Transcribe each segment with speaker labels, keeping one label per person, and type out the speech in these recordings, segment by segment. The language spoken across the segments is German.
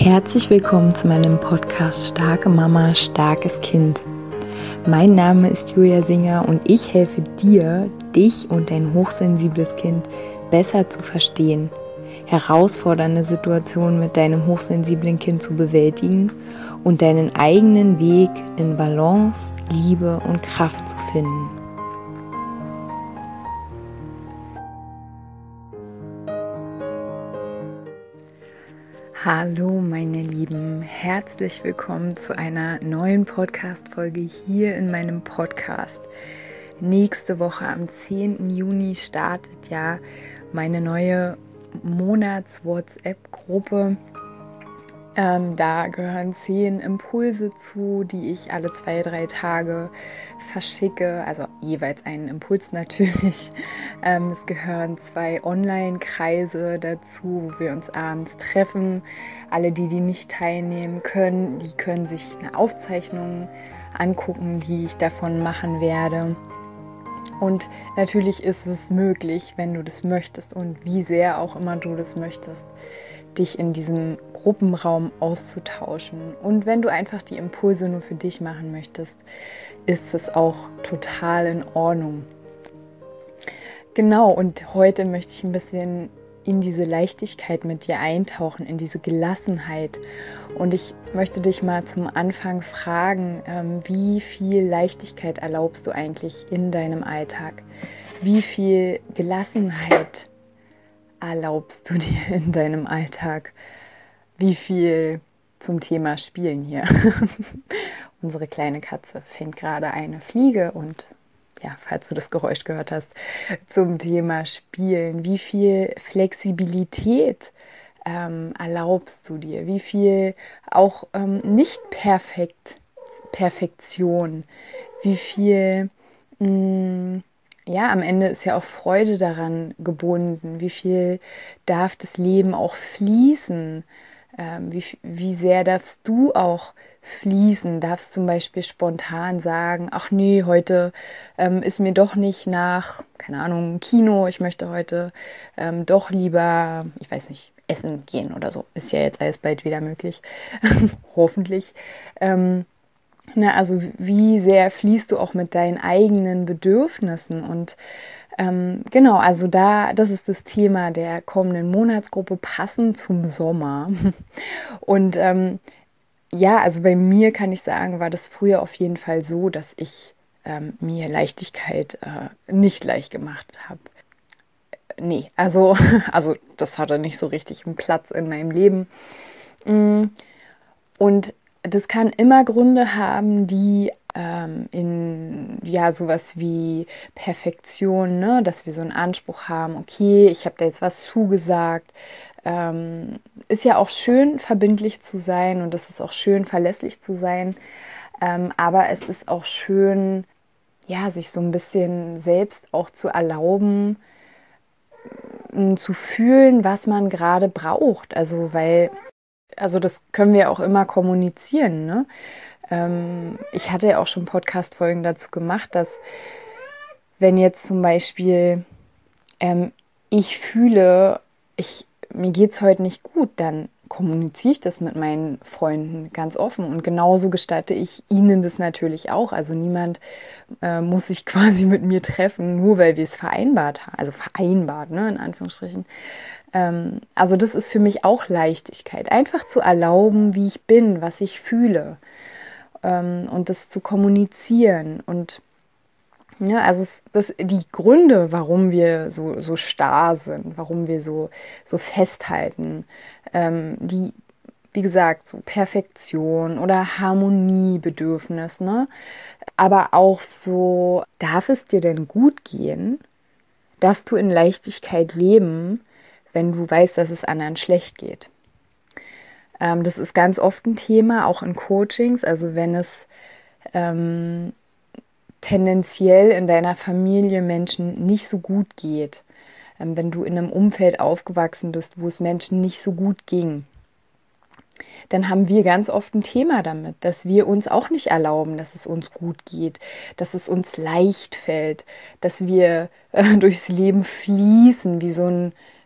Speaker 1: Herzlich willkommen zu meinem Podcast Starke Mama, starkes Kind. Mein Name ist Julia Singer und ich helfe dir, dich und dein hochsensibles Kind besser zu verstehen, herausfordernde Situationen mit deinem hochsensiblen Kind zu bewältigen und deinen eigenen Weg in Balance, Liebe und Kraft zu finden. Hallo meine Lieben, herzlich willkommen zu einer neuen Podcast-Folge hier in meinem Podcast. Nächste Woche am 10. Juni startet ja meine neue Monats-WhatsApp-Gruppe. Da gehören 10 Impulse zu, die ich alle 2-3 Tage verschicke, also jeweils einen Impuls natürlich. Es gehören 2 Online-Kreise dazu, wo wir uns abends treffen. Alle, die nicht teilnehmen können, die können sich eine Aufzeichnung angucken, die ich davon machen werde. Und natürlich ist es möglich, wenn du das möchtest und wie sehr auch immer du das möchtest, dich in diesem Gruppenraum auszutauschen. Und wenn du einfach die Impulse nur für dich machen möchtest, ist es auch total in Ordnung. Genau, und heute möchte ich ein bisschen in diese Leichtigkeit mit dir eintauchen, in diese Gelassenheit. Und ich möchte dich mal zum Anfang fragen, wie viel Leichtigkeit erlaubst du eigentlich in deinem Alltag? Wie viel Gelassenheit erlaubst du dir in deinem Alltag? Wie viel zum Thema Spielen hier? Unsere kleine Katze fängt gerade eine Fliege und ja, falls du das Geräusch gehört hast, zum Thema Spielen. Wie viel Flexibilität erlaubst du dir? Wie viel auch Perfektion? Wie viel am Ende ist ja auch Freude daran gebunden. Wie viel darf das Leben auch fließen? Wie sehr darfst du auch fließen? Darfst zum Beispiel spontan sagen, ach nee, heute ist mir doch nicht nach, keine Ahnung, Kino. Ich möchte heute doch lieber, ich weiß nicht, essen gehen oder so. Ist ja jetzt alles bald wieder möglich. Hoffentlich. Also wie sehr fließt du auch mit deinen eigenen Bedürfnissen und genau, also das ist das Thema der kommenden Monatsgruppe, passend zum Sommer. Und also bei mir kann ich sagen, war das früher auf jeden Fall so, dass ich mir Leichtigkeit nicht leicht gemacht habe. Nee, also das hatte nicht so richtig einen Platz in meinem Leben. Und das kann immer Gründe haben, die in sowas wie Perfektion, ne? Dass wir so einen Anspruch haben, okay, ich habe da jetzt was zugesagt. Ist ja auch schön, verbindlich zu sein und es ist auch schön, verlässlich zu sein. Aber es ist auch schön, ja, sich so ein bisschen selbst auch zu erlauben, zu fühlen, was man gerade braucht. Also das können wir auch immer kommunizieren, ne? Ich hatte ja auch schon Podcast-Folgen dazu gemacht, dass wenn jetzt zum Beispiel ich fühle, mir geht es heute nicht gut, dann kommuniziere ich das mit meinen Freunden ganz offen und genauso gestatte ich ihnen das natürlich auch. Also niemand muss sich quasi mit mir treffen, nur weil wir es vereinbart haben. Also vereinbart, ne, in Anführungsstrichen. Also das ist für mich auch Leichtigkeit. Einfach zu erlauben, wie ich bin, was ich fühle und das zu kommunizieren. Und ja, also die Gründe, warum wir so starr sind, warum wir so festhalten, wie gesagt, so Perfektion oder Harmoniebedürfnis, ne? Aber auch so, darf es dir denn gut gehen? Darfst du in Leichtigkeit leben, wenn du weißt, dass es anderen schlecht geht? Das ist ganz oft ein Thema, auch in Coachings, also wenn es tendenziell in deiner Familie Menschen nicht so gut geht, wenn du in einem Umfeld aufgewachsen bist, wo es Menschen nicht so gut ging, dann haben wir ganz oft ein Thema damit, dass wir uns auch nicht erlauben, dass es uns gut geht, dass es uns leicht fällt, dass wir durchs Leben fließen wie so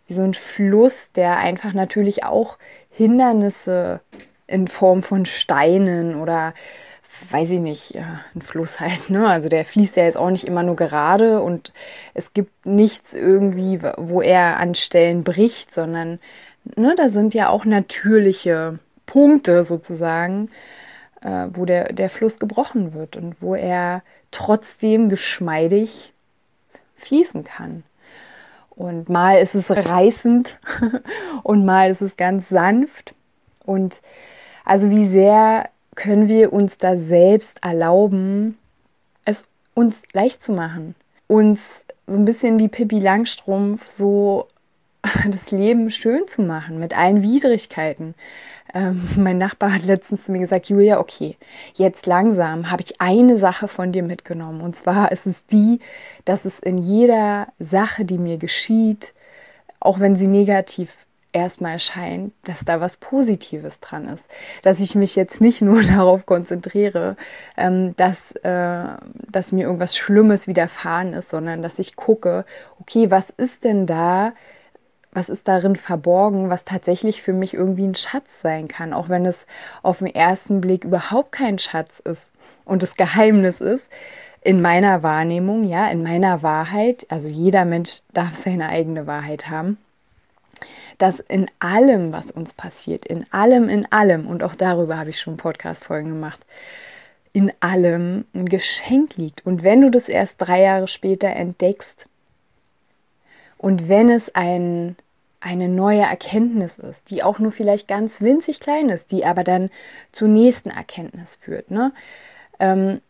Speaker 1: wie so ein Fluss, der einfach natürlich auch Hindernisse in Form von Steinen oder weiß ich nicht, ein Fluss halt, ne? Also der fließt ja jetzt auch nicht immer nur gerade und es gibt nichts irgendwie, wo er an Stellen bricht, sondern ne, da sind ja auch natürliche Punkte sozusagen, wo der Fluss gebrochen wird und wo er trotzdem geschmeidig fließen kann. Und mal ist es reißend und mal ist es ganz sanft. Und also wie sehr können wir uns da selbst erlauben, es uns leicht zu machen. Uns so ein bisschen wie Pippi Langstrumpf so das Leben schön zu machen mit allen Widrigkeiten. Mein Nachbar hat letztens zu mir gesagt, Julia, okay, jetzt langsam habe ich eine Sache von dir mitgenommen. Und zwar ist es die, dass es in jeder Sache, die mir geschieht, auch wenn sie negativ erstmal erscheint, dass da was Positives dran ist. Dass ich mich jetzt nicht nur darauf konzentriere, dass mir irgendwas Schlimmes widerfahren ist, sondern dass ich gucke, okay, was ist denn da, was ist darin verborgen, was tatsächlich für mich irgendwie ein Schatz sein kann, auch wenn es auf den ersten Blick überhaupt kein Schatz ist und das Geheimnis ist, in meiner Wahrnehmung, ja, in meiner Wahrheit, also jeder Mensch darf seine eigene Wahrheit haben, dass in allem, was uns passiert, in allem, und auch darüber habe ich schon Podcast-Folgen gemacht, in allem ein Geschenk liegt. Und wenn du das erst 3 Jahre später entdeckst, und wenn es eine neue Erkenntnis ist, die auch nur vielleicht ganz winzig klein ist, die aber dann zur nächsten Erkenntnis führt, ne? Wenn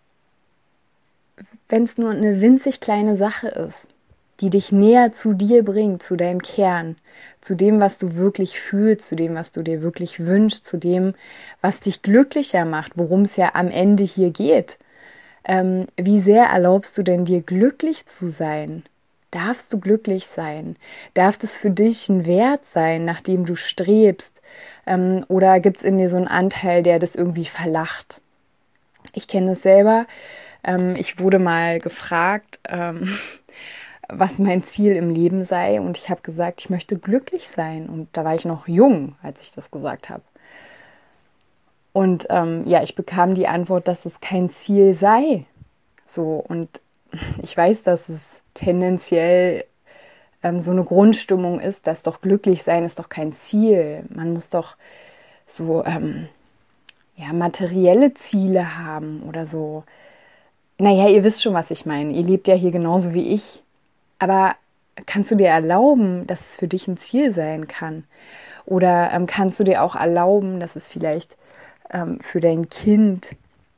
Speaker 1: es nur eine winzig kleine Sache ist, die dich näher zu dir bringt, zu deinem Kern, zu dem, was du wirklich fühlst, zu dem, was du dir wirklich wünschst, zu dem, was dich glücklicher macht, worum es ja am Ende hier geht. Wie sehr erlaubst du denn dir glücklich zu sein? Darfst du glücklich sein? Darf das für dich ein Wert sein, nach dem du strebst? Oder gibt es in dir so einen Anteil, der das irgendwie verlacht? Ich kenne es selber. Ich wurde mal gefragt, was mein Ziel im Leben sei. Und ich habe gesagt, ich möchte glücklich sein. Und da war ich noch jung, als ich das gesagt habe. Und ich bekam die Antwort, dass es kein Ziel sei. So, und ich weiß, dass es tendenziell so eine Grundstimmung ist, dass doch glücklich sein ist doch kein Ziel. Man muss doch so materielle Ziele haben oder so. Naja, ihr wisst schon, was ich meine. Ihr lebt ja hier genauso wie ich. Aber kannst du dir erlauben, dass es für dich ein Ziel sein kann? Oder kannst du dir auch erlauben, dass es vielleicht für dein Kind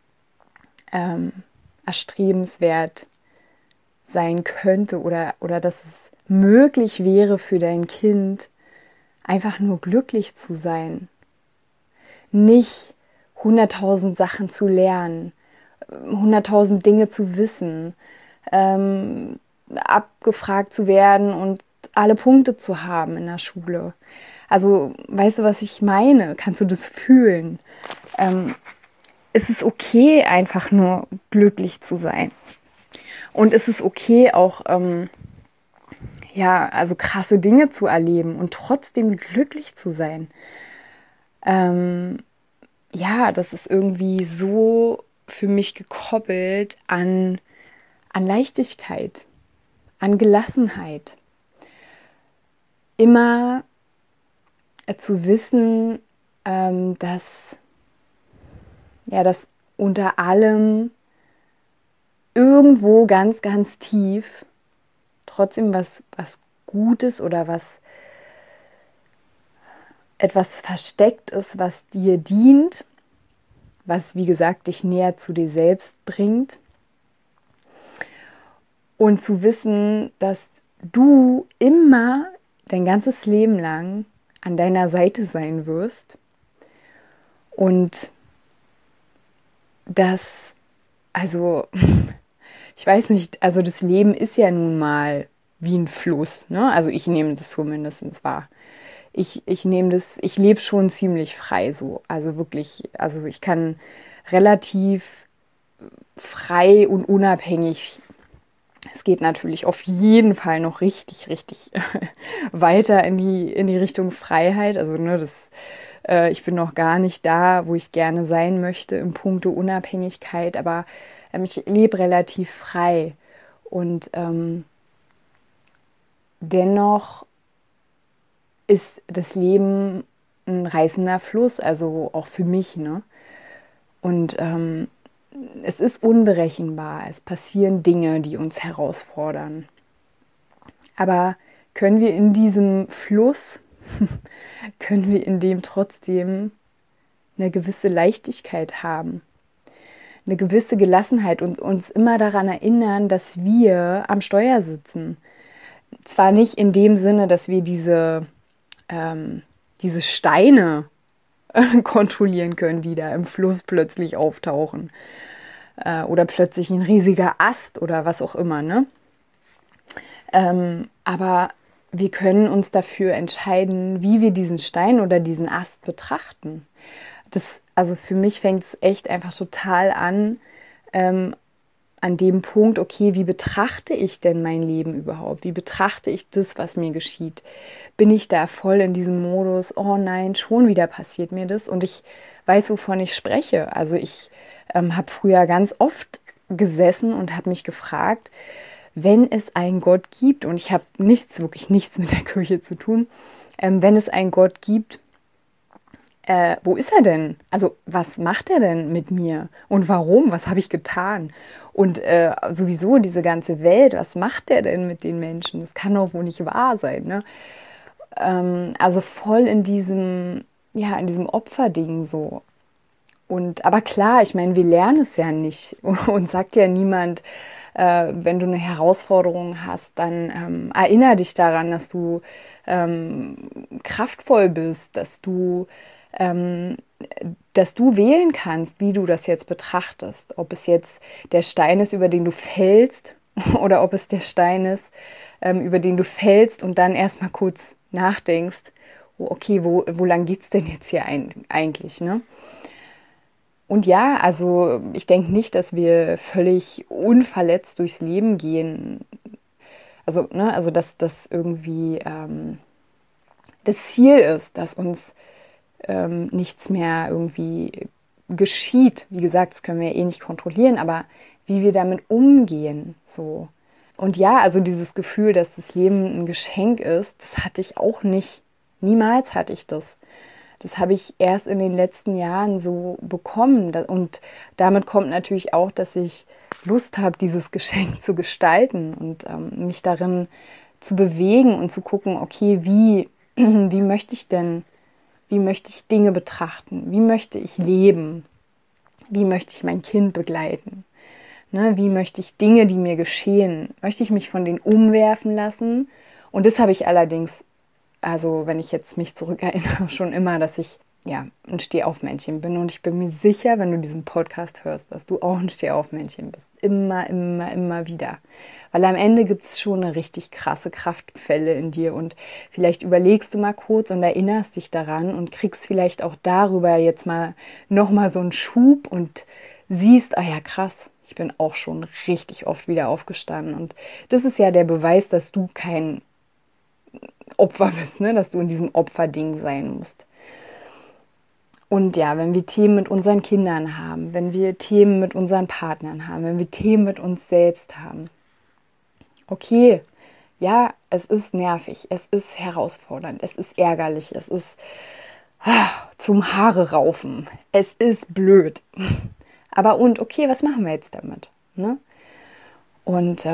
Speaker 1: erstrebenswert sein könnte oder dass es möglich wäre für dein Kind, einfach nur glücklich zu sein. Nicht 100.000 Sachen zu lernen, 100.000 Dinge zu wissen, abgefragt zu werden und alle Punkte zu haben in der Schule. Also, weißt du, was ich meine? Kannst du das fühlen? Es ist okay, einfach nur glücklich zu sein. Und es ist okay, auch also krasse Dinge zu erleben und trotzdem glücklich zu sein. Das ist irgendwie so für mich gekoppelt an Leichtigkeit, an Gelassenheit. Immer zu wissen, dass unter allem irgendwo ganz, ganz tief trotzdem was Gutes oder etwas versteckt ist, was dir dient, was, wie gesagt, dich näher zu dir selbst bringt. Und zu wissen, dass du immer dein ganzes Leben lang an deiner Seite sein wirst und dass, ich weiß nicht, also das Leben ist ja nun mal wie ein Fluss, ne? Also ich nehme das zumindest wahr. Ich lebe schon ziemlich frei so. Also wirklich, also ich kann relativ frei und unabhängig, das geht natürlich auf jeden Fall noch richtig, richtig weiter in die Richtung Freiheit. Also ich bin noch gar nicht da, wo ich gerne sein möchte im Punkto Unabhängigkeit, aber ich lebe relativ frei und dennoch ist das Leben ein reißender Fluss, also auch für mich, ne? Und es ist unberechenbar, es passieren Dinge, die uns herausfordern. Aber können wir in diesem Fluss, können wir in dem trotzdem eine gewisse Leichtigkeit haben, eine gewisse Gelassenheit und uns immer daran erinnern, dass wir am Steuer sitzen. Zwar nicht in dem Sinne, dass wir diese Steine kontrollieren können, die da im Fluss plötzlich auftauchen. Oder plötzlich ein riesiger Ast oder was auch immer, ne? Aber wir können uns dafür entscheiden, wie wir diesen Stein oder diesen Ast betrachten. Also für mich fängt es echt einfach total an dem Punkt, okay, wie betrachte ich denn mein Leben überhaupt? Wie betrachte ich das, was mir geschieht? Bin ich da voll in diesem Modus, oh nein, schon wieder passiert mir das und ich weiß, wovon ich spreche. Also ich habe früher ganz oft gesessen und habe mich gefragt, wenn es einen Gott gibt, und ich habe wirklich nichts mit der Kirche zu tun, wenn es einen Gott gibt, wo ist er denn? Also was macht er denn mit mir? Und warum? Was habe ich getan? Und sowieso diese ganze Welt, was macht er denn mit den Menschen? Das kann doch wohl nicht wahr sein, ne? Also voll in diesem Opferding so. Aber klar, ich meine, wir lernen es ja nicht. Und sagt ja niemand, wenn du eine Herausforderung hast, dann erinnere dich daran, dass du kraftvoll bist, dass du wählen kannst, wie du das jetzt betrachtest. Ob es jetzt der Stein ist, über den du fällst, oder ob es der Stein ist, über den du fällst und dann erstmal kurz nachdenkst, oh, okay, wo lang geht's denn jetzt hier eigentlich, ne? Und ja, also ich denke nicht, dass wir völlig unverletzt durchs Leben gehen. Also dass das irgendwie das Ziel ist, dass uns nichts mehr irgendwie geschieht. Wie gesagt, das können wir eh nicht kontrollieren, aber wie wir damit umgehen, so. Und ja, also dieses Gefühl, dass das Leben ein Geschenk ist, das hatte ich auch nicht. Niemals hatte ich das. Das habe ich erst in den letzten Jahren so bekommen. Und damit kommt natürlich auch, dass ich Lust habe, dieses Geschenk zu gestalten und mich darin zu bewegen und zu gucken, okay, wie möchte ich Dinge betrachten? Wie möchte ich leben? Wie möchte ich mein Kind begleiten? Ne, wie möchte ich Dinge, die mir geschehen, möchte ich mich von denen umwerfen lassen? Und das habe ich allerdings, also wenn ich jetzt mich zurückerinnere, schon immer, dass ich ja ein Stehaufmännchen bin. Und ich bin mir sicher, wenn du diesen Podcast hörst, dass du auch ein Stehaufmännchen bist. Immer, immer, immer wieder. Weil am Ende gibt es schon eine richtig krasse Kraftquelle in dir. Und vielleicht überlegst du mal kurz und erinnerst dich daran und kriegst vielleicht auch darüber jetzt mal nochmal so einen Schub und siehst, ah ja, krass, ich bin auch schon richtig oft wieder aufgestanden. Und das ist ja der Beweis, dass du kein Opfer bist, ne? Dass du in diesem Opferding sein musst. Und ja, wenn wir Themen mit unseren Kindern haben, wenn wir Themen mit unseren Partnern haben, wenn wir Themen mit uns selbst haben, okay, ja, es ist nervig, es ist herausfordernd, es ist ärgerlich, es ist zum Haare raufen, es ist blöd. Aber okay, was machen wir jetzt damit? Ne? Und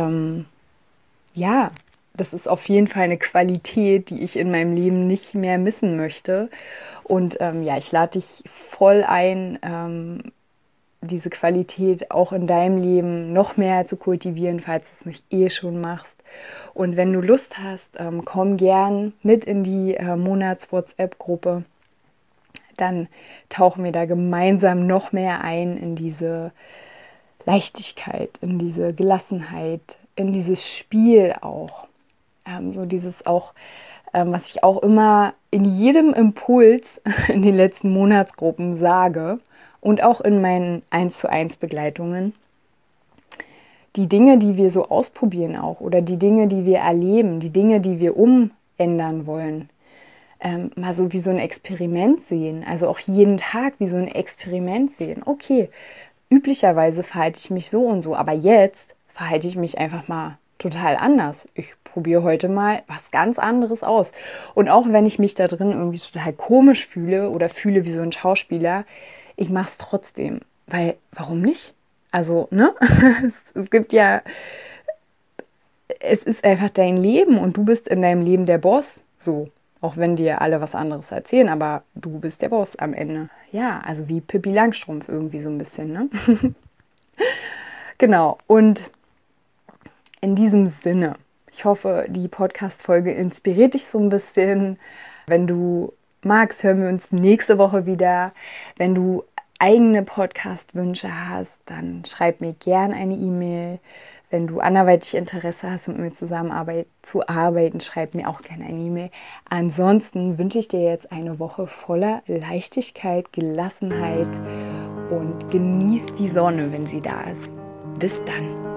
Speaker 1: ja, das ist auf jeden Fall eine Qualität, die ich in meinem Leben nicht mehr missen möchte. Und ja, ich lade dich voll ein, diese Qualität auch in deinem Leben noch mehr zu kultivieren, falls du es nicht eh schon machst. Und wenn du Lust hast, komm gern mit in die Monats-WhatsApp-Gruppe. Dann tauchen wir da gemeinsam noch mehr ein in diese Leichtigkeit, in diese Gelassenheit, in dieses Spiel auch. So dieses auch, was ich auch immer in jedem Impuls in den letzten Monatsgruppen sage und auch in meinen 1:1 Begleitungen. die Dinge, die wir so ausprobieren auch oder die Dinge, die wir erleben, die Dinge, die wir umändern wollen, mal so wie so ein Experiment sehen. Also auch jeden Tag wie so ein Experiment sehen. Okay, üblicherweise verhalte ich mich so und so, aber jetzt verhalte ich mich einfach mal total anders. Ich probiere heute mal was ganz anderes aus. Und auch wenn ich mich da drin irgendwie total komisch fühle oder fühle wie so ein Schauspieler, ich mache es trotzdem. Weil, warum nicht? Also, ne? Es gibt ja, es ist einfach dein Leben und du bist in deinem Leben der Boss. So. Auch wenn dir alle was anderes erzählen, aber du bist der Boss am Ende. Ja, also wie Pippi Langstrumpf irgendwie so ein bisschen, ne? Genau. Und in diesem Sinne, ich hoffe, die Podcast-Folge inspiriert dich so ein bisschen. Wenn du magst, hören wir uns nächste Woche wieder. Wenn du eigene Podcast-Wünsche hast, dann schreib mir gern eine E-Mail. Wenn du anderweitig Interesse hast, mit mir zu arbeiten, schreib mir auch gerne eine E-Mail. Ansonsten wünsche ich dir jetzt eine Woche voller Leichtigkeit, Gelassenheit und genieß die Sonne, wenn sie da ist. Bis dann.